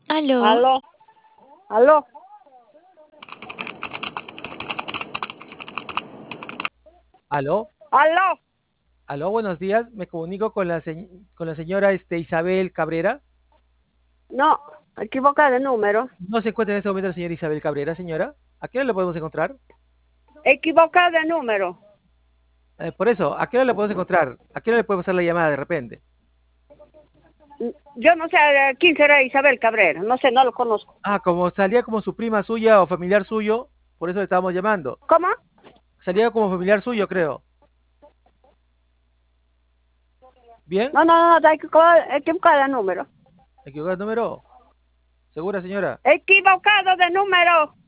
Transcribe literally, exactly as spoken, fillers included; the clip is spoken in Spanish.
Aló. Aló, aló, Aló, aló. aló, buenos días. Me comunico con la, se- con la señora este, Isabel Cabrera. No, equivocada de número. ¿No se encuentra en este momento la señora Isabel Cabrera, señora? ¿A qué hora le podemos encontrar? Equivocada de número. Eh, por eso, ¿a qué hora le podemos encontrar? ¿A qué hora le podemos hacer la llamada de repente? Yo no sé quién será Isabel Cabrera. No sé, no lo conozco. Ah, como salía como su prima suya o familiar suyo, por eso le estábamos llamando. ¿Cómo? Salía como familiar suyo, creo. ¿Bien? No, no, no, está equivocada, equivocada de número. ¿Equivocado el número? ¿Segura, señora? Equivocado de número.